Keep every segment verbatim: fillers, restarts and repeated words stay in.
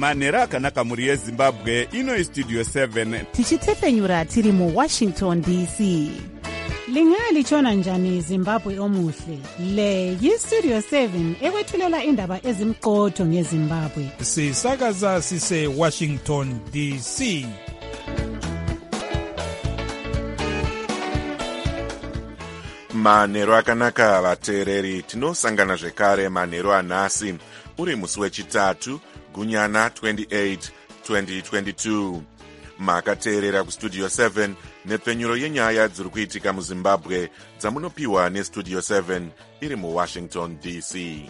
manhero akanaka mhuri yezimbabwe. Ino istudio seven tichitepfenyura tiri muwashington D C. Lingalitshona njani Zimbabwe omuhle? Le yistudio seven ekwethulela indaba ezimqotho ngeZimbabwe. Sisakaza sise Washington D C. Manhero akanaka vateereri, tinosangana zvekare manhero anhasi uri musi wechitatu gunyana twenty-eight twenty twenty-two. Makateerera kustudio seven nepfenyuro yenyaya dziri kuitika muZimbabwe dzamunopiwa nestudio seven iri muWashington D C.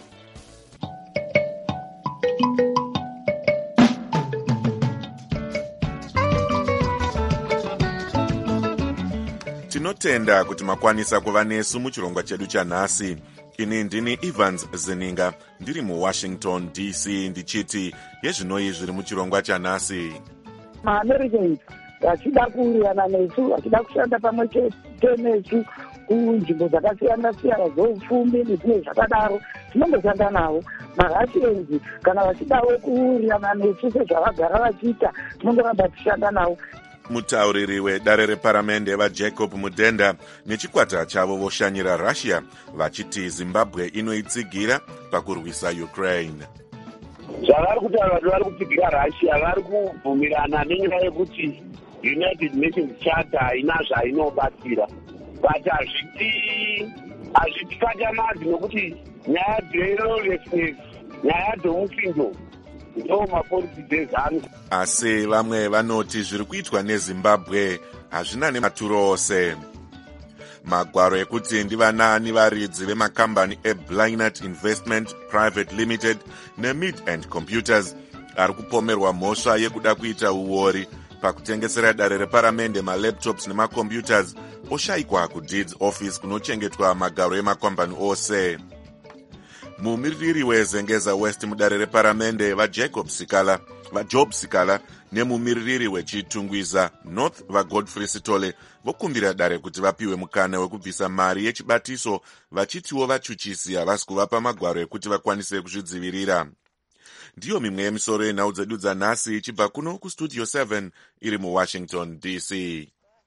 Tinotenda kuti makwanisa kuva nesu muchirongwa chedu chanhasi. Ini ndini Evans Zeninga ndiri muWashington D C ndichiti yezvinoi zviri muchirongwa chanhasi. MaAmericans vachida kuwirirana nesu, vachida kushanda pamwe chete nesu kunzvimbo dzakasiyana siyana dzeupfumi nezvimwe zvakadaro, tinongoshanda navo. MaRussians kana vachidawo kuwirirana nesu sezvavagara vachiita, tinongoramba tichishanda navo. Mutauriri wedare reparamende vaJacob Mudenda nechikwata chavo voshanyira Russia vachiti Zimbabwe inoitsigira pakurwisa Ukraine. Zvavari kuti vanhu vari kutsigira Russia vari kubvumirana nenyaya yekuti United Nations Charter haina zvainobatsira. But hazviti hazvitikachamadzi nokuti nyaya dzerolessness, nyaya dzomusindo ndo mapolitiki ezano. Asi vamwe vanoti zviri kuitwa neZimbabwe hazvina nematuro ose. Magwaro ekuti ndivanani varidzi vemakambani eBlainert Investment Private Limited neMid and Computers ari kupomerwa mhosva yekuda kuita uori pakutengesera dare reparamende malaptops nemacomputers oshayikwa kudeeds office kunochengetwa magaro emakambani ose. Mumiririri wezengeza West mudare reparamende vaJacob Sikala, vaJob Sikala nemumiririri wechitungwiza North vaGodfrey Sitole vokumbira dare kuti vapiwe mukana wekubvisa mari yechibatiso vachitiwo vachuchisi havasi kuvapa magwaro ekuti vakwanise kuzvidzivirira. Ndiyo mimwe yemisoro yenhau dzedu dzanhasi ichibva kuno kustudio seven iri muWashington D C.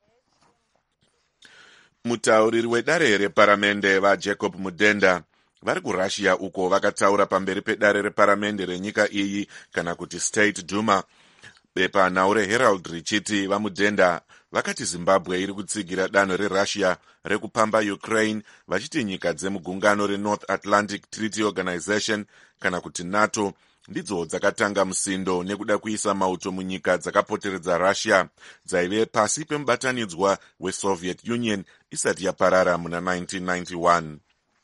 Mutauriri wedare reparamende vaJacob Mudenda vari kuRussia uko vakataura pamberi pedare reparamende renyika iyi kana kuti State Duma. Bepa nhau reHerald richiti vaMudenda vakati Zimbabwe iri kutsigira danho reRussia rekupamba Ukraine vachiti nyika dzemugungano reNorth Atlantic Treaty Organization kana kuti NATO ndidzo dzakatanga musindo nekuda kuisa mauto munyika dzakapoteredza Russia dzaive pasi pemubatanidzwa weSoviet Union isati yaparara muna nineteen ninety-one.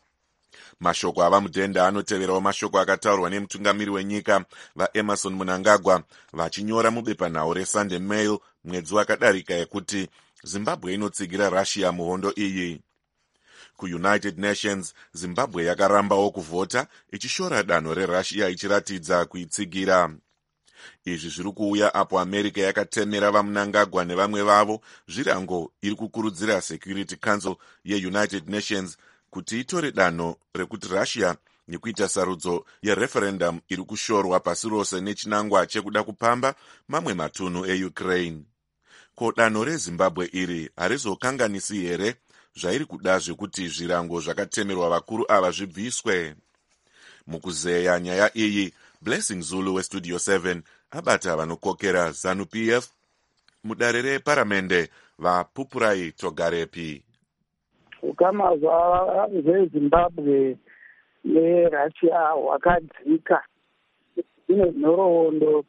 Mashoko avaMudenda anoteverawo mashoko akataurwa nemutungamiri wenyika vaEmerson Mnangagwa vachinyora mubepanhau reSunday Mail mwedzi wakadarika yekuti Zimbabwe inotsigira Russia muhondo iyi. KuUnited Nations, Zimbabwe yakarambawo kuvhota ichishora danho reRussia ichiratidza kuitsigira. Izvi zviri kuuya apo America yakatemera vaMnangagwa nevamwe vavo zvirango iri kukurudzira Security Council yeUnited Nations kuti itore danho rekuti Russia nekuita sarudzo yereferendum iri kushorwa pasi rose nechinangwa chekuda kupamba mamwe matunhu eUkraine. Ko danho reZimbabwe iri harizokanganisi here zvairi kuda zvekuti zvirango zvakatemerwa vakuru ava zvibviswe? Mukuzeya nyaya iyi, Blessing Zulu westudio seven abata vanokokera ZANU-P F mudare reparamende vaPupurai Togarepi. Ukama hweZimbabwe neRussia hwakadzika. Ine nhoroondo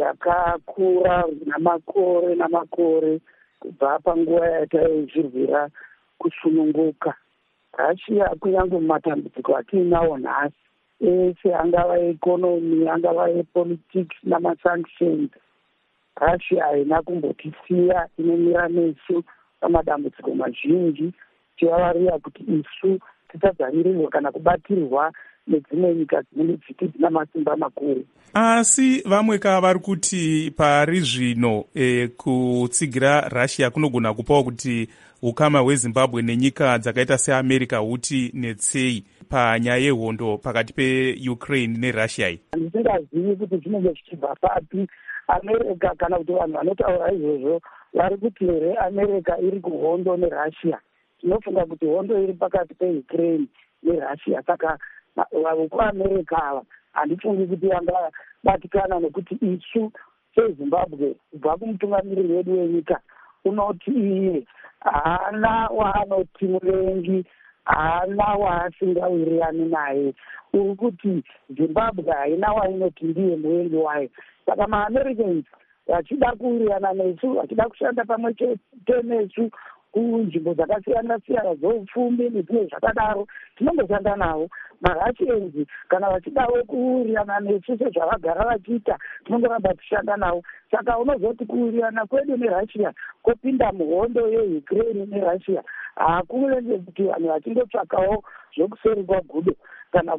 yakakura namakore namakore kubva panguva yataizvirwira kusununguka. Russia kunyange mumatambudziko atiinawo nhasi ese, angava ekonomi, angava epolitics namasanctions, Russia haina kumbotisiya, inomira nesu pamadambudziko mazhinji tivavarira kuti isu tisadzaririrwa kana kubatirwa nedzimwe nyika dzinenge dziti dzina masimba makuru. Asi vamwe ka vari kuti pari zvino e, kutsigira Russia kunogona kupawo kuti ukama hweZimbabwe nenyika dzakaita seAmerica huti netsei. panyaya yehondo pakati peukraine nerussia iyi? Handisingazivi kuti zvinenge zvichibva papi. America kana kuti vanhu vanotaura izvozvo vari kuti here America iri kuhondo nerussia. Tinofunga kuti hondo iri pakati peukraine nerussia, saka vekuamerica ava handifungi kuti vangabatikana, nekuti isu sezimbabwe kubva kumutungamiriri wedu wenyika unoti iye haana waanoti muvengi, haana waasingawirirani naye. Uri kuti zimbabwe haina wainoti ndiye muvengi wayo. Saka maamericans vachida kuwirirana nesu, vachida kushanda pamwe chete nesu kunzvimbo dzakasiyana siyana dzoupfumi nezvimwe zvakadaro, tinongoshanda navo. Marussians kana vachidawo kuwirirana nesu sezvavagara vachiita, tinongoramba tichishanda navo. Saka unozoti kuwirirana kwedu nerussia kopinda muhondo yeukraine nerussia hakunenge kuti vanhu vachindotsvakawo zvokuseri kwagudo kana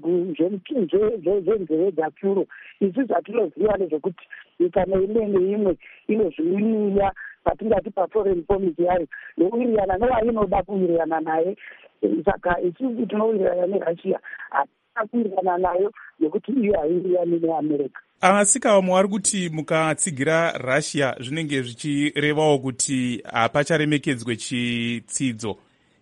zvenzeve dzapfuro. Isu zvatinoziva nezvekuti nyika neimwe neimwe inozviwiniya patingati paforeign policy yayo yowirirana nevainoda kuwirirana naye. Saka isusu tinowirirana nerussia, hatina kuwirirana nayo nekuti iyo haiwirirani neamerica. Asika vamwe vari kuti mukatsigira russia zvinenge zvichirevawo kuti hapacharemekedzwe chitsidzo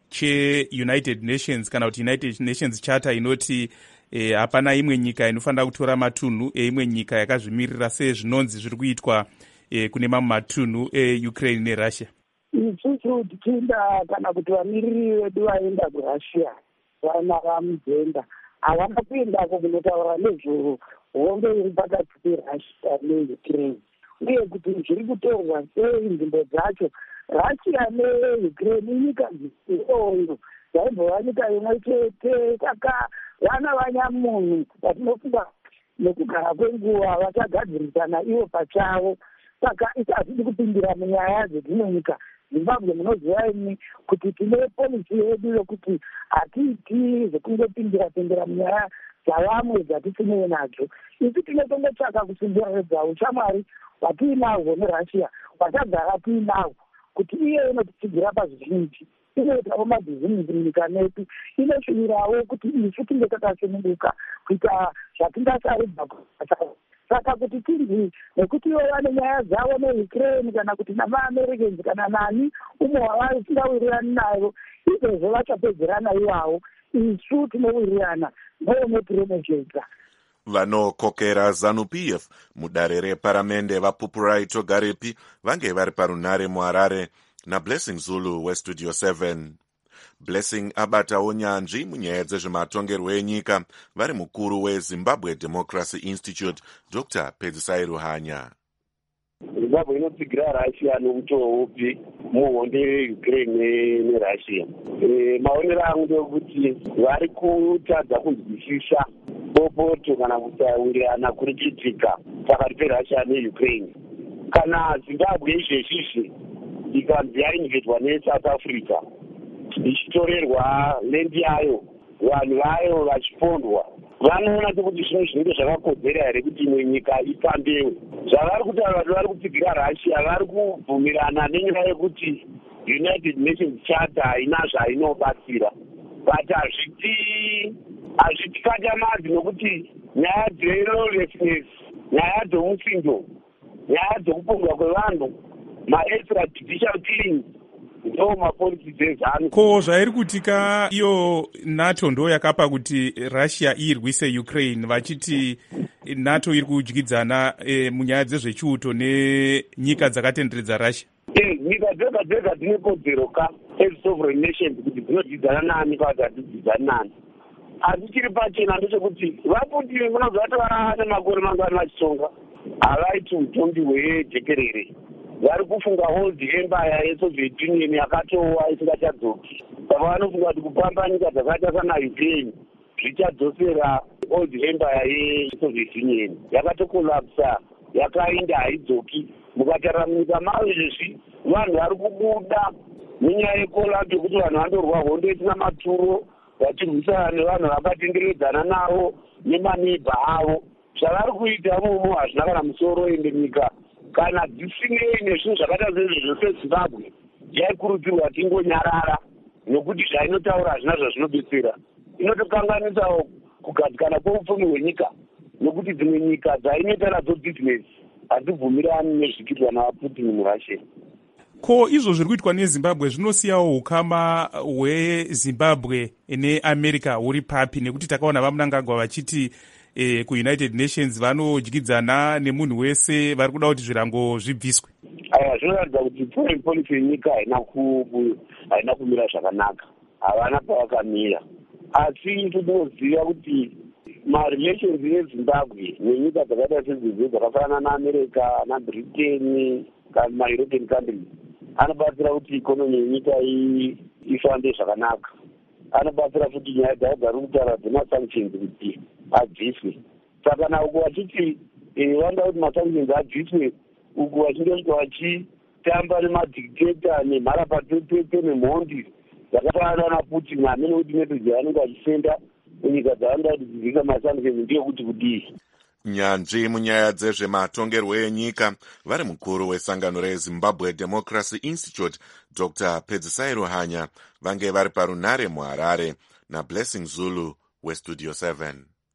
cheunited nations kana kuti united nations charter inoti eh, hapana imwe nyika inofanira kutora matunhu eimwe nyika yakazvimirira sezvinonzi zviri kuitwa eh, kune mamwe matunhu eukraine nerussia. Isusu tichienda kana kuti vamiriri vedu vaenda kurussia vana vamujenda havana kuendako kunotaura nezvehondo iri pakati perussia neukraine, uye kuti zviri kutorwa sei nzvimbo dzacho. Russia neukraine inyika dziyoyo dzaibva nyika imwe chete, saka vana vanyamunhu vatinofunga nekugara kwenguva vachagadzirisana ivo pachavo. Saka isazvidi kupindira munyaya dzedzimwe nyika. Zimbabwe munoziva imi kuti tine polisi yedu yokuti hatiiti zvekungopindira pindira munyaya dzavamwe dzatisinei nadzo. Isu tinotongotsvaka kusimbiradza ushamwari hwatiinahwo nerussia, hwatagara tiinahwo, kuti iye inotitsigira pazvizhinji, inoitawo mabhizimusi munyika medu, inoshuvirawo kuti isu tinge takasununguka kuita zvatingasaridza kuata. Saka kuti tinzi nekuti ivo vane nyaya dzavo neukraine kana kuti namaamericans kana nani umwe wavari tingawirirani nayo, izvozvo vachapedzerana iwavo. Isu tinowirirana neonetiremejedza. Vanokokera ZANU P F mudare reparamende vaPupurai Togarepi vange vari parunhare muHarare naBlessing Zulu weStudio seven. Blessing abatawo nyanzvi munyaya dzezvematongerwo enyika vari mukuru weZimbabwe Democracy Institute Doctor Pedzisai Ruhanya. Zimbabwe inotsigira Russia nomutoo upi muhondo yeukraine nerussia. E, maonero angu ndekuti vari kutadza kunzwisisa bopoto kana kutaurana kuri kuitika pakati peRussia neukraine. Kana Zimbabwe izvezvizvi ikanzi yainvetwa neSouth Africa ichitorerwa lendi yayo, vanhu vayo vachipondwa, vanoona kuti zvino zvinenge zvakakodzera here kuti imwe nyika ifambewe. Zvavari kuti vanhu vari kutsigira Russia vari kubvumirana nenyaya yekuti United Nations Charter haina zvainobatsira, but hazviti hazvitikatamazi nokuti nyaya dzerolessness, nyaya dzomutsindo, nyaya dzokupondwa kwevanhu, ma-extrajudicial killings ndo mapolisi dzezanu. Ko zvairi kutika iyo NATO ndo yakapa kuti Russia irwise Ukraine, vachiti NATO iri kudyidzana e, munyaya dzezvechiuto nenyika dzakatenderedza Russia. Eh, nyika dzega dzega dzine kodzero ka as sovereign nations kuti dzinodyidzana nani kana kuti hadzidyidzani nani. Asi chiri pachena ndechekuti vaPutin munozvati vane makore mangani vachitsonga havaiti utongi hwejekerere. Vari kufunga old empire yeSoviet Union yakatowa isingachadzoki. Saka vanofunga kuti kupamba nyika dzakaita sana Ukraine zvichadzosera old empire yeSoviet Union. Yakatokolapsa, yakainda haidzoki. Mukatarira munyika mavo izvezvi vanhu vari kubuda nenyaya yekolapsa yekuti vanhu vandorwa hondo isina maturo vachirwisana nevanhu vakatenderedzana navo nemaneiba avo. Zvavari kuita mumo hazvina kana musoro, ende nyika kana dzisinei nezvinhu zvakaita zvezvezvo seZimbabwe yaikurudzirwa tingonyarara nokuti zvainotaura hazvina zvazvinobetsera. inotokanganisawo kugadzikana kweupfumi hwenyika, nokuti dzimwe nyika dzainoita nadzo bhizinesi hadzibvumirani nezvikiitwa naputin murussia. Ko izvo zviri kuitwa nezimbabwe zvinosiyawo ukama hwezimbabwe neamerica huri papi, nekuti takaona vamunangagwa vachiti eh, kuunited nations vanodyidzana nemunhu wese, vari kuda kuti zvirango zvibviswe. Aya zvinoratidza kuti foreign policy yenyika haina kumira zvakanaka, havana pavakamira. Asi tinoziva kuti marelations ezimbabwe nenyika dzakaita sedzidzo dzakafanana naamerica nabritain kana maeuropean countries anobatsira kuti ikonomi yenyika iyi ifambe zvakanaka. Anobatsira futi nyaya dzavo dzari kutaura dzemasanctions kuti abviswe. Saka nauko vachiti vanoda kuti masanctions abviswe, uku vachindosvika vachitamba nemadictator nemharapatepete nemhondi dzakafanana naputin amene kuti message yaanenge achisenda munyika dzavanoda kuti dzivika masanctions ndiyo kuti kudii. Nyanzvi munyaya dzezvematongerwo enyika vari mukuru wesangano rezimbabwe democracy institute dr Pedzisai Ruhanya vange vari parunare muharare nablessing Zulu westudio seven.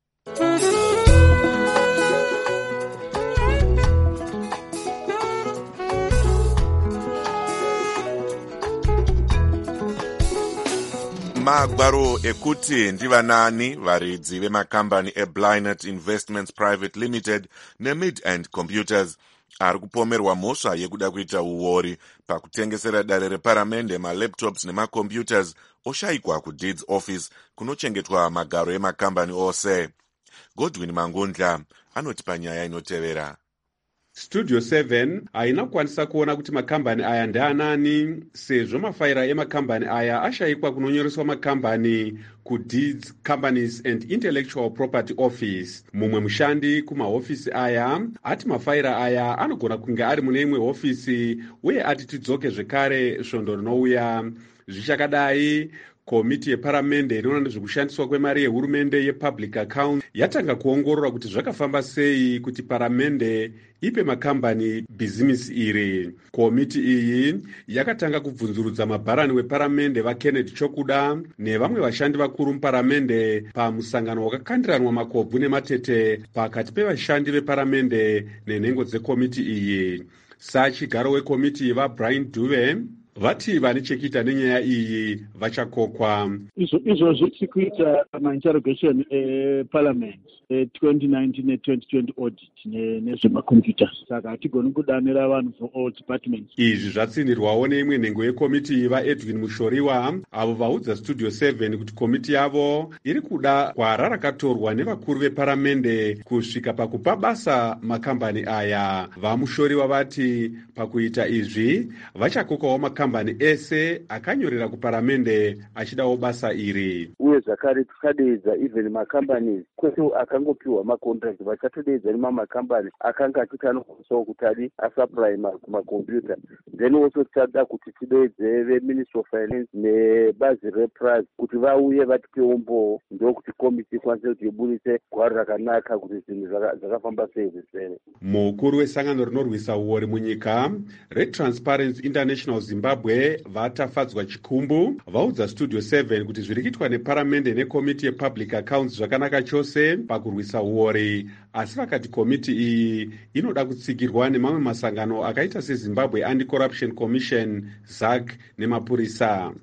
Magwaro ekuti ndivanani varidzi vemakambani eBlynet Investments Private Limited neMid-End Computers ari kupomerwa mhosva yekuda kuita uori pakutengesera dare reparamende malaptops nemacomputers oshayikwa kudeeds office kunochengetwa magaro emakambani ose. Godwin Mangundla anoti panyaya inotevera. Studio seven haina kukwanisa kuona kuti makambani aya ndeanani, sezvo mafaira emakambani aya ashayikwa kunonyoreswa makambani kudeeds companies and intellectual property office. Mumwe mushandi kumahofisi aya ati mafaira aya anogona kunge ari mune imwe hofisi, uye ati tidzoke zvekare svondo rinouya. Zvichakadai, komiti yeparamende inoona nezvekushandiswa kwemari yehurumende yepublic account yatanga kuongorora kuti zvakafamba sei kuti paramende ipe makambani bhizimisi iri. Komiti iyi yakatanga kubvunzurudza mabharani weparamende vaKenneth Chokuda nevamwe vashandi vakuru muparamende pamusangano wakakandiranwa makobvu nematete pakati pevashandi veparamende nenhengo dzekomiti iyi. Sachigaro wekomiti vaBrian Duve vati vane chekuita nenyaya iyi vachakokwa. Izvozvo tiri kuita mainterrogation eparliament twenty nineteen ne twenty twenty audit nezvemacomputers, saka hatigoni kudanira vanhu for all departments. Izvi zvatsindirwawo neimwe nhengo yekomiti vaEdwin Mushoriwa, avo vaudza Studio seven kuti komiti yavo iri kuda gwara rakatorwa nevakuru veparamende kusvika pakupa basa makambani aya. VaMushoriwa vati pakuita izvi vachakokawo makambani ese akanyorera kuparamende achidawo basa iri. Uye zvakare tikadeedza even makambani kwete akangopiwa macontract, vachatodeedza nemamakambani akanga achiti anokwanisawo kuti adi asupply makombiyuta. Then also tichada kuti tideedze veministry of finance nebazi repras kuti vauye vatipewo mbowo, ndokuti komiti ikwanise kuti ibudise gwaro rakanaka kuti zvinhu zvakafamba sei zvisere. Mukuru wesangano rinorwisa uori munyika reTransparency International Zimbabwe vatafadzwa chikumbu vaudza Studio seven kuti zviri kuitwa neparamende nekomiti yepublic accounts zvakanaka chose pakurwisa uori, asi vakati komiti iyi inoda kutsigirwa nemamwe masangano akaita seZimbabwe Anti-Corruption Commission, Z A C nemapurisa.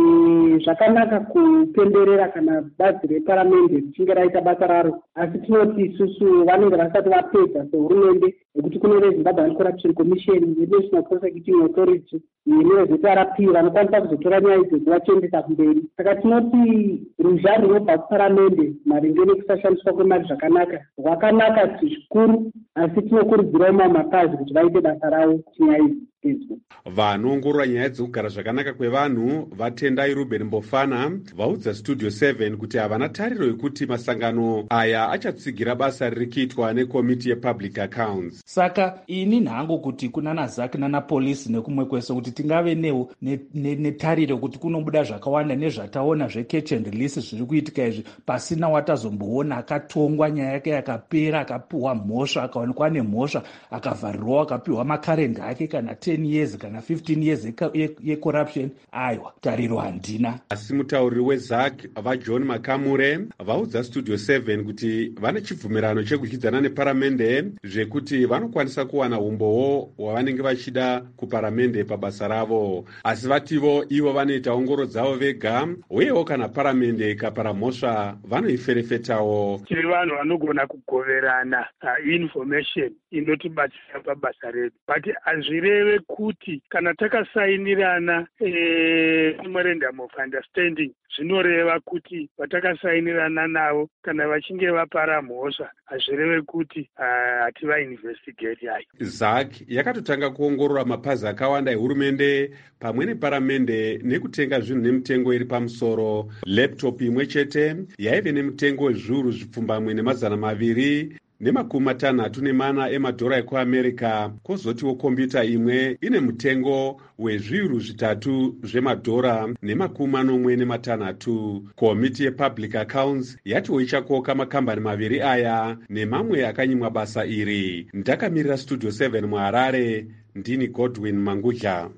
Zvakanaka kupemberera kana bazi reparamende richinge raita basa raro, asi tinoti isusu vanenge vasati vapedza sehurumende, nekuti kune veZimbabwe Anti-Corruption Commission, veNational Prosecuting Authority nevezeti R P vanokwanisa kuzotora nyaya idzi dzivachiendesa kumberi. Saka tinoti ruzha runobva kuparamende maringe nekusashandiswa kwemari zvakanaka rwakanaka zvikuru, asi tinokurudzirawo mamwe mapazi kuti vaite basa ravo kuti nyaya idzi. Vanoongorora nyaya dzekugara zvakanaka kwevanhu vaTendai Ruben Mbofana vaudza Studio seven kuti havana tariro yekuti masangano aya achatsigira basa riri kuitwa nekomiti yepublic accounts. Saka ini nhango kuti kuna naZAC nanapolisi nekumwe kwese kuti tingave newo netariro ne, ne kuti kunobuda zvakawanda nezvataona zvecatch and release zviri kuitika izvi pasina watazomboona akatongwa nyaya yake yakapera, akapiwa mhosva, akaonekwa nemhosva, akavharirwa, akapiwa makarenda ake kana te ten years kana fifteen years yecorruption, aiwa, tariro handina. Asi mutauriri weZAC vaJohn Makamure vaudza Studio seven kuti vane chibvumirano chekudyidzana neparamende zvekuti vanokwanisa kuwana umbowo hwavanenge vachida kuparamende pabasa ravo, asi vativo ivo vanoita ongoro dzavo vega, uyewo kana paramende ikapara mhosva vanoiferefetawo. Tiri vanhu vanogona kugoverana uh, information inotibatsira pabasa redu, but hazvireve kuti kana takasainirana eh, memorandum of understanding zvinoreva kuti vatakasainirana navo kana vachinge vapara mhosva hazvireve kuti hativainvestigate. Hayi, ZAC yakatotanga kuongorora mapazi akawanda ehurumende pamwe neparamende nekutenga zvinhu nemitengo iri pamusoro. Laptop imwe chete yaive nemitengo wezviuru zvipfumbamwe nemazana maviri nemakumi matanhatu nemana emadhora ekuamerica, kwozotiwo kombiyuta imwe ine mutengo wezviuru zvitatu zvemadhora nemakumi manomwe nematanhatu. Komiti yepublic accounts yatiwo ichakoka makambani maviri aya nemamwe akanyimwa basa iri. Ndakamirira Studio seven muHarare, ndini Godwin Mangudla.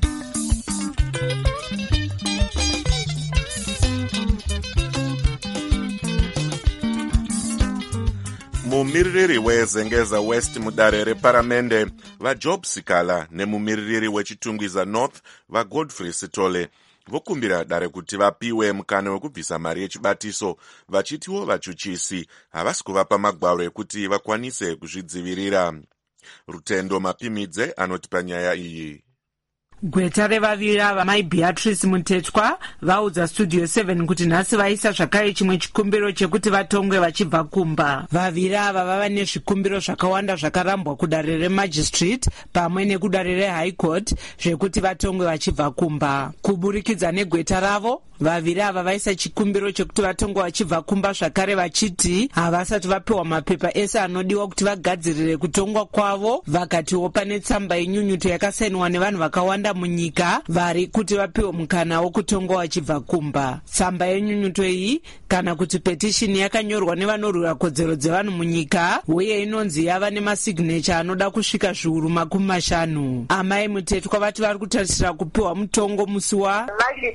mumiririri wezengeza West mudare reparamende vaJob Sikala nemumiririri wechitungwiza North vaGodfrey Sitole vokumbira dare kuti vapiwe mukana wekubvisa mari yechibatiso, vachitiwo vachuchisi havasi kuvapa magwaro ekuti vakwanise kuzvidzivirira. Rutendo Mapimidze anotipa nyaya iyi. Gweta revaviri ava mai Beatrice Mutetwa vaudza Studio seven kuti nhasi vaisa zvakare chimwe chikumbiro chekuti vatongwe vachibva kumba. Vaviri ava vava nezvikumbiro zvakawanda zvakarambwa kudare remagistrate pamwe nekudare reHigh Court zvekuti vatongwe vachibva kumba. Kuburikidza negweta ravo, vaviri ava vaisa chikumbiro chekuti vatongwe vachibva kumba zvakare vachiti havasati vapiwa mapepa ese anodiwa kuti vagadzirire kutongwa kwavo. Vakatiwo pane tsamba yenyunyuto yakasainiwa nevanhu vakawanda munyika vari kuti vapiwe mukana wokutongwa vachibva kumba. Tsamba yenyunyuto iyi kana kuti petition yakanyorwa nevanorwira kodzero dzevanhu munyika uye inonzi yava nemasignature anoda kusvika zviuru makumi mashanu. Amai Mutetwa vati vari kutarisira kupiwa mutongo musi wa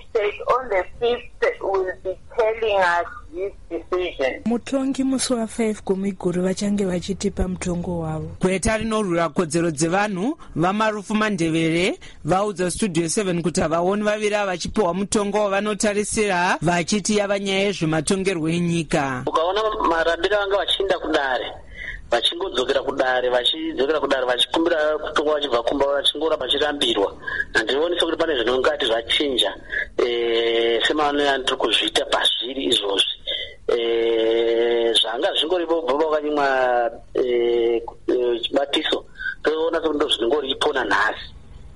mutongi musi wa5 kumiguru vachange vachitipa mutongo wavo. Gweta rinorwira kodzero dzevanhu vaMarufu Mandevere vaudza Studio seven kuti havaoni vaviri ava vachipiwa mutongo wavanotarisira, vachiti yava nyaya yezvematongerwo enyika. Ukaona marambiro vanga vachienda kudare vachingodzokera kudare vachidzokera kudare vachikumbira kutongwa vachibva kumba vachingora vachirambirwa, handionisa kuti pane zvinongati zvachinja semavanonyanya tiri kuzviita pazviri izvozvi. Zvanga zvingoripo baba vakanyimwa chibatiso toona kuti ndo zvinongoripo nanhasi.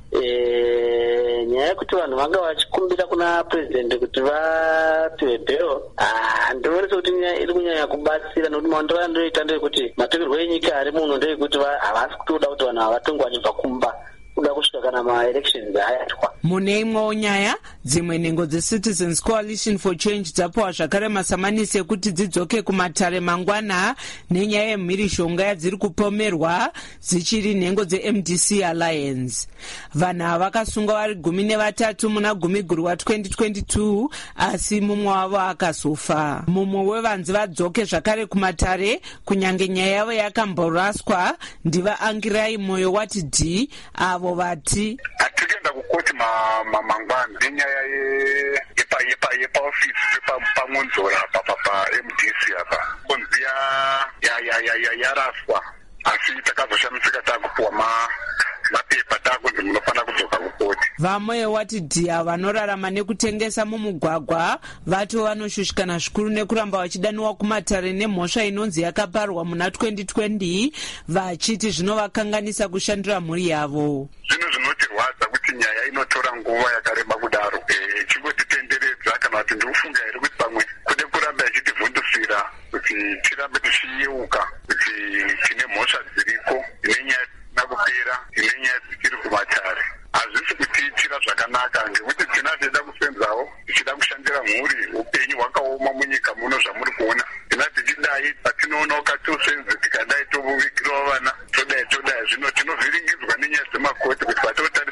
Nyaya yekuti vanhu vanga vachikumbira kuna president kuti vapiwe bhero, ndionesa kuti nyaya iri kunyanya kubatsira, nokuti maondero ndoita ndeyekuti matongerwo enyika ari muno ndeyekuti havasi kutoda kuti vanhu havatongwe vachibva kumba kuda kusvika kana maelections ayatwa. Mune imwewo nyaya, dzimwe nhengo dzeCitizens Coalition for Change dzapiwa zvakare masamanisi ekuti dzidzoke kumatare mangwana nenyaya yemhirishonga yadziri kupomerwa dzichiri nhengo dzeM D C Alliance. Vanhu ava vakasungwa vari gumi nevatatu muna gumiguru wa twenty twenty-two asi mumwe wavo akazofa. Mumwe wevanzi vadzoke zvakare kumatare kunyange nyaya yavo yakamboraswa ndivaAngirai Moyo wati D avo vati atikenda kukoti mangwana nenyaya yepaofisi pamunzora paM D C apa konzi yaraswa, asi takazoshamisika takupuwa mapepa takunzi munofanira kudzoka kukoti. Vamwe wati dhiya vanorarama nekutengesa mumugwagwa vati vanoshushikana zvikuru nekuramba vachidaniwa kumatare nemhosva inonzi yakaparwa muna twenty twenty vachiti zvinovakanganisa kushandira mhuri yavo. Zvino zvinotirwadza kuti nyaya inotora nguva yakareba kudaro chingotitenderedza kana kuti ndikufunga here kuti pamwe kude kuramba ichitivhundusira kuti tirambe tichiyeuka kuti tine mhosva dziriko nenyaya nakupera inenyaya dzichiri kumatare. Hazvisi kutiitira zvakanaka ngekuti tinatida kusenzawo tichida kushandira mhuri, upenyu hwakaoma munyika muno zvamuri kuona. Tina tichidai patinoonawo katiusenzi tikadai tovigirawo vana todai todai zvino tinovhiringidzwa nenyaya dzemakoti kuti patota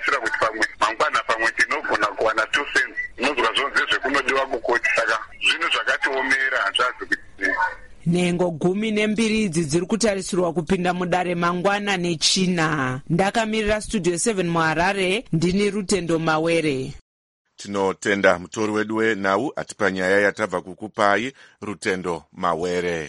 nhengo gumi nembiri idzi dziri kutarisirwa kupinda mudare mangwana nechina. Ndakamirira studio seven muHarare, ndini Rutendo Mawere. Tinotenda mutori wedu wenhau atipa nyaya yatabva kukupai, Rutendo Mawere.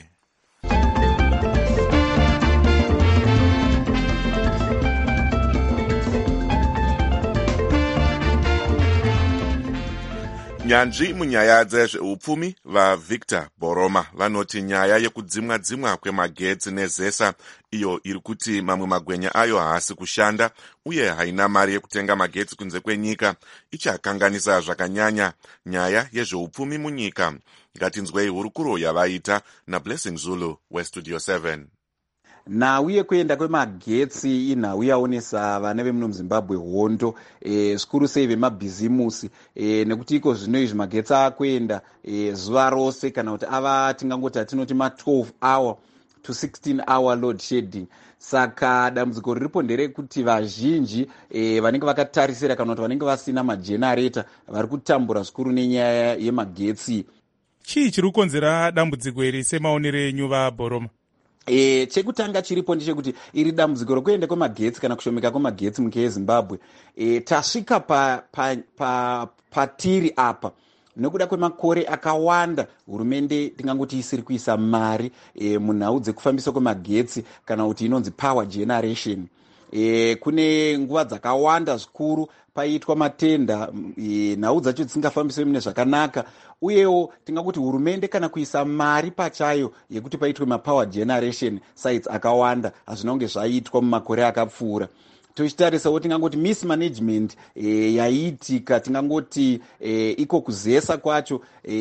Nyanzvi munyaya dzezveupfumi vaVictor Boroma vanoti nyaya yekudzimwa dzimwa kwemagetsi nezesa iyo iri kuti mamwe magwenya ayo haasi kushanda uye haina mari yekutenga magetsi kunze kwenyika ichakanganisa zvakanyanya nyaya yezveupfumi munyika. Ngatinzwei hurukuro yavaita naBlessing Zulu weStudio seven. Nhau yekuenda kwemagetsi inhau yaonesa vana vemuno muZimbabwe hondo e, zvikuru sei vemabhizimusi e, nekuti iko zvino izvi magetsi akuenda e, zuva rose kana kuti ava tingangoti atinoti ma12 hour to sixteen hour load shedding. Saka dambudziko riripo nderekuti vazhinji e, vanenge vakatarisira kana kuti vanenge vasina majenareta vari kutambura zvikuru nenyaya yemagetsi. Chii chiri kukonzera dambudziko iri semaonero enyu vaBoroma? E, chekutanga chiripo ndechekuti iri dambudziko rokuenda kwemagetsi kana kushomeka kwemagetsi munyika yeZimbabwe e, tasvika pa, pa, pa, patiri apa nekuda kwemakore akawanda hurumende tingangoti isiri kuisa mari e, munhau dzekufambiswa kwemagetsi kana kuti inonzi power generation. E, kune nguva dzakawanda zvikuru paitwa matenda e, nhau dzacho dzisingafambiswe mune zvakanaka uyewo tingakuti hurumende kana kuisa mari pachayo yekuti paitwe mapower generation sites akawanda hazvina kunge zvaitwa mumakore akapfuura. Tochitarisawo tingangoti mismanagement e, yaiitika tingangoti e, iko kuzesa kwacho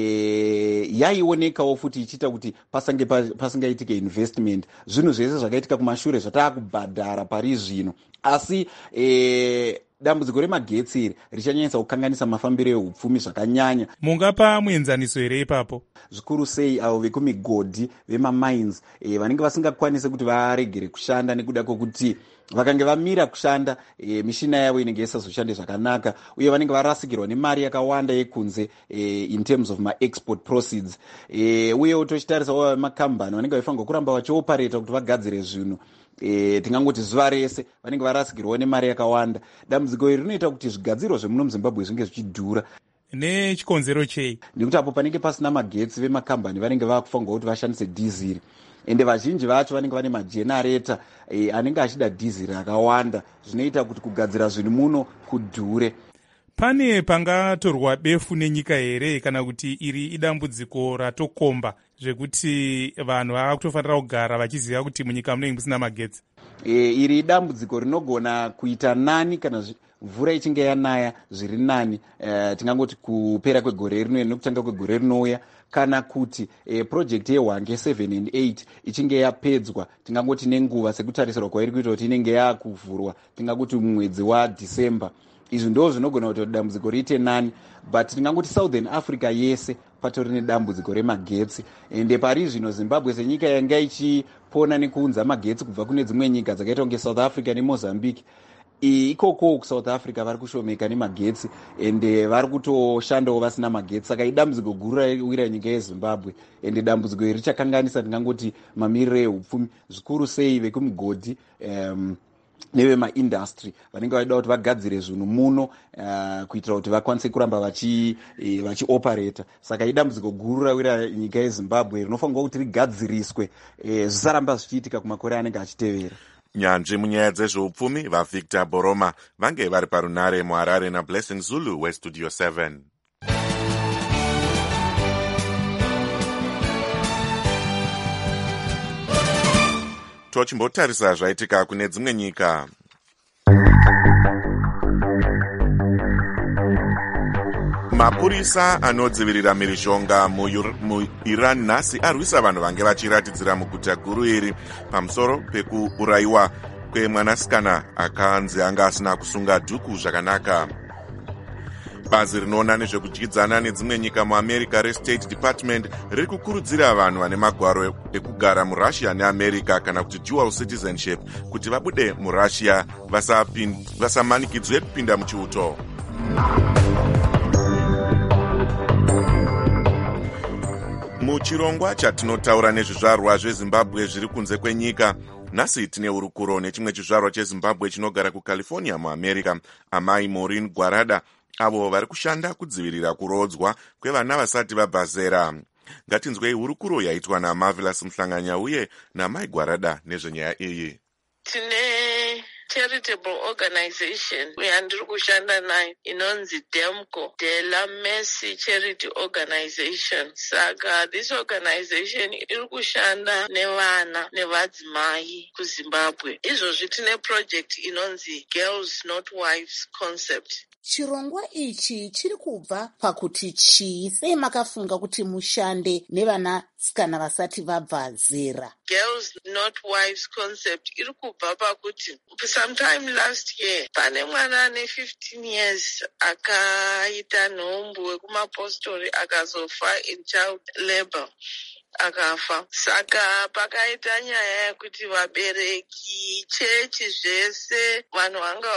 e, yaionekawo futi ichiita kuti pasange pasingaitike investment. Zvinhu zvese zvakaitika kumashure zvatakubhadhara pari zvino, asi e, dambudziko remagetsi iri richanyanyisa kukanganisa mafambiro eupfumi zvakanyanya. Mungapa muenzaniso here ipapo? Zvikuru sei avo vekumigodhi vemamines e, vanenge vasingakwanisi kuti varegere kushanda nekuda kwokuti vakange vamira kushanda e, mishina yavo inenge isazoshande zvakanaka uye vanenge varasikirwa nemari yakawanda yekunze e, in terms of ma-export proceeds e, uyewo tochitarisawo vemakambani vanenge vaifanirwa kuramba vachioparata kuti vagadzire zvinhu e, tingangoti zuva rese vanenge varasikirwa nemari yakawanda. Dambudziko iri rinoita kuti zvigadzirwa zvemuno muZimbabwe zvinge zvichidhura. Nechikonzero chei? Ndikuti apo panenge pasina magetsi vemakambani vanenge vakufanirwa kuti vashandise dhiziri ende vazhinji vacho vanenge vane majenareta e, anenge achida dhiziri akawanda zvinoita kuti kugadzira zvinhu muno kudhure. Pane pangatorwa befu nenyika here kana kuti iri idambudziko ratokomba zvekuti vanhu vava kutofanira kugara vachiziva kuti munyika munenge musina magetsi? E, iri idambudziko rinogona kuita nani kana mvura ichinge yanaya zviri nani e, tingangoti kupera kwegore rino nekutanga kwegore rinouya kana kuti e, project yeHwange seven and eight ichinge yapedzwa tingangoti nenguva sekutarisirwa kwairi kuita kuti inenge yakuvhurwa tingangoti mumwedzi waDhisemba. Izvi ndo zvinogona kuti dambudziko riite nani, but tingangoti Southern Africa yese patori nedambudziko remagetsi ende pari zvino Zimbabwe senyika yanga ichipona nekuunza magetsi kubva kune dzimwe nyika dzakaita kunge South Africa neMozambique. Ikoko kuSouth Africa vari kushomeka nemagetsi ende vari kutoshandawo vasina magetsi. Saka idambudziko guru raiwira nyika yeZimbabwe ende dambudziko iri richakanganisa tingangoti mamiriro eupfumi zvikuru sei vekumugodhi um, nevemaindastry vanenge vaida kuti vagadzire zvinhu muno uh, kuitira kuti vakwanise kuramba vachioparata. E, saka idambudziko guru rawira nyika yeZimbabwe rinofanirwa kuti rigadziriswe e, zvisaramba zvichiitika kumakore anenge achitevera. Nyanzvi munyaya dzezveupfumi vaVictor Boroma vange vari parunare muHarare naBlessing Zulu weStudio seven. Tochimbotarisa zvaitika kune dzimwe nyika. Mapurisa anodzivirira mhirizhonga muIran nhasi arwisa vanhu vange vachiratidzira muguta guru iri pamusoro pekuurayiwa kwemwanasikana akanzi anga asina kusunga dhuku zvakanaka. Bazi rinoona nezvekudyidzana nedzimwe nyika muAmerica reState Department riri kukurudzira vanhu vane magwaro ekugara muRussia neAmerica kana kuti dual citizenship kuti vabude muRussia vasamanikidzwe kupinda muchiuto. muchirongwa chatinotaura nezvizvarwa zvezimbabwe zviri kunze kwenyika, nhasi tine urukuro nechimwe chizvarwa chezimbabwe chinogara kucalifornia muamerica, amai Maureen Gwarada, avo vari kushanda kudzivirira kurodzwa kwevana vasati vabva zera. Ngatinzwei hurukuro yaitwa naMarvelous Mhlanganya uye namai Gwarada nezvenyaya iyi. Tine charitable organization yandiri kushanda nayo inonzi DEMCO, De La Mercy Charity Organization. Saka this organization iri kushanda nevana nevadzimai kuZimbabwe. Izvozvi tine project inonzi Girls Not Wives Concept. Chirongwa ichi chiri kubva pakuti chii sei makafunga kuti mushande nevanasikana vasati vabva zera? Girls Not Wives Concept iri kubva pakuti sometime last year pane mwana ane fifteen years akaita nhombo wekumapostori akazofa in child labor akafa. Saka pakaita nyaya yekuti vabereki, chechi zvese vanhu vanga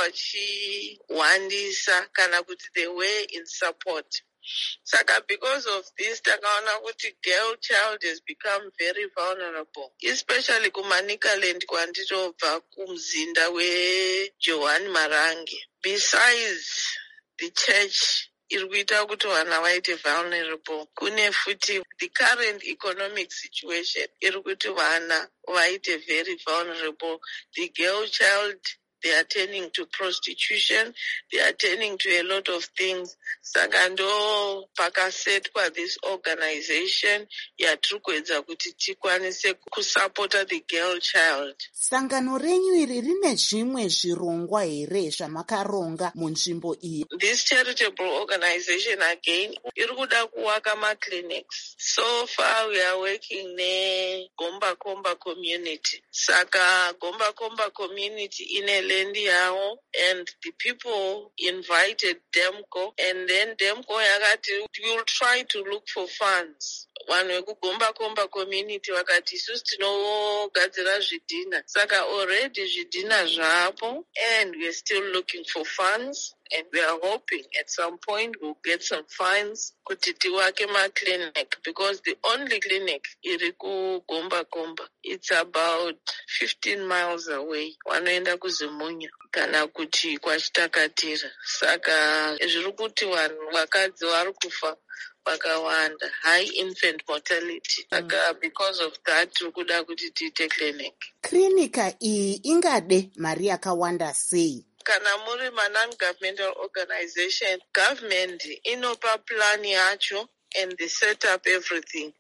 vachiwandisa kana kuti they were in support. Saka because of this takaona kuti girl child has become very vulnerable, especially kuManicaland kwanditobva kumzinda weJohn Marange. Besides the church iri kuita kuti vana vaite vulnerable, kune futi the current economic situation iri kuti vana vaite very vulnerable. The girl child, they are turning to prostitution, they are turning to a lot of things. Saka ndo pakasetwa this organization yatiri kuedza kuti tikwanise kusupporta the girl child. Sangano renyu iri rine zvimwe zvirongwa here zvamakaronga munzvimbo iyi? This charitable organization again iri kuda kuwaka maclinics. So far we are working ne Gomba Komba community. Saka Gomba Komba community ine lendi yao, and the people invited DEMCO, and then DEMCO yakati you'll try to look for funds. Vanhu vekugomba komba community vakati isusu tinogadzira zvidhina. Saka already zvidhina zvapo, and we are still looking for funds, and we are hoping at some point we'll get some funds kuti tiwake maclinic, because the only clinic iri kugomba komba, it's about fifteen miles away. Vanoenda kuZimunya kana kuti kwaChitakatira. Saka zviri kuti vanhu vakadzi vari kufa vakawanda, high infant mortality. Saka mm. because of that tiri kuda kuti tiite clinic. Klinika iyi ingade mari yakawanda sei? Kana muri ma non-governmental organization, government inopa plan yacho and they set up everything.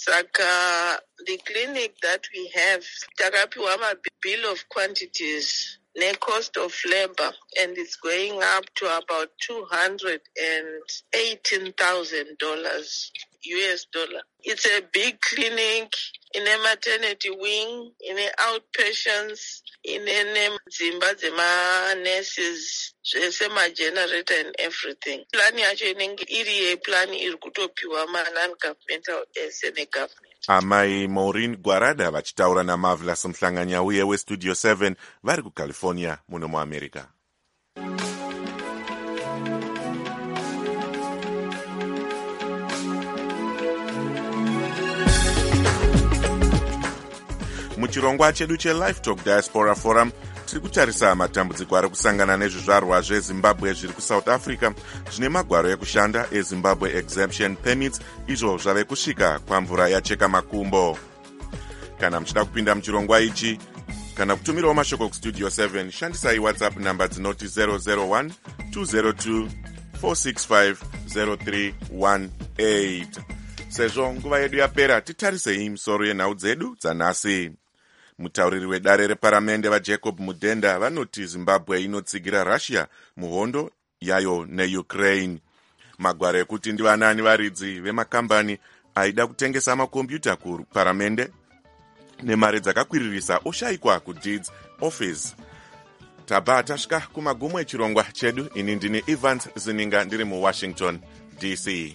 Saka the clinic that we have, takapiwa ma bill of quantities ne cost of labor, and it's going up to about two hundred eighteen thousand dollars U S dollar. It's a big clinic, in a maternity wing, in a outpatients, in a dzimba dzema nurses, zvese ma generator and everything. Plan yacho inenge iri ye plan iri kutopiwa ma non-governmental ese ne government. Amai Maureen Gwarada vachitaura naMarvelous Mhlanganya uye weStudio seven vari kuCalifornia muno muAmerica. Muchirongwa chedu cheLife Talk Diaspora Forum tiri kutarisa matambudziko ari kusangana nezvizvarwa zveZimbabwe zviri kuSouth Africa zvine magwaro ekushanda eZimbabwe Exemption Permits, izvo zvave kusvika kwamvura yacheka makumbo. Kana muchida kupinda muchirongwa ichi kana kutumirawo mashoko kuStudio seven, shandisai WhatsApp namba dzinoti zero zero one two zero two four six five zero three one eight. Sezvo nguva yedu yapera, titarisei misoro yenhau dzedu dzanhasi. Mutauriri wedare reparamende vaJacob Mudenda vanoti Zimbabwe inotsigira Russia muhondo yayo neUkraine. Magwaro ekuti ndivanani varidzi vemakambani aida kutengesa makombiyuta kuparamende nemari dzakakwiririsa oshayikwa kuDeeds Office. Tabva tasvika kumagumo echirongwa chedu. Ini ndini Evans Zininga ndiri muWashington D C.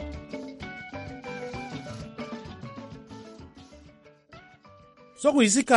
Sokuyisika